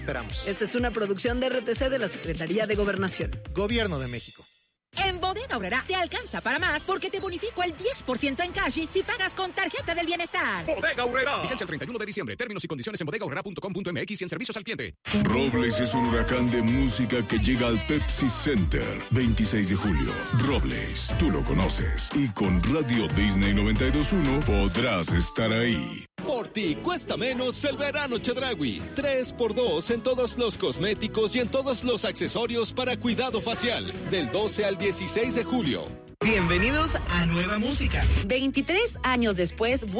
Esperamos. Esta es una producción de RTC de la Secretaría de Gobernación. Gobierno de México. En Bodega Aurrerá te alcanza para más porque te bonifico el 10% en cash si pagas con tarjeta del bienestar. Bodega Aurrerá. Vigencia el 31 de diciembre. Términos y condiciones en bodegaurrera.com.mx y en servicios al cliente. Robles es un huracán de música que llega al Pepsi Center. 26 de julio. Robles, tú lo conoces. Y con Radio Disney 92.1 podrás estar ahí. Por ti cuesta menos el verano Chedraui. 3x2 en todos los cosméticos y en todos los accesorios para cuidado facial. Del 12 al 16 de julio. Bienvenidos a Nueva Música. 23 años después,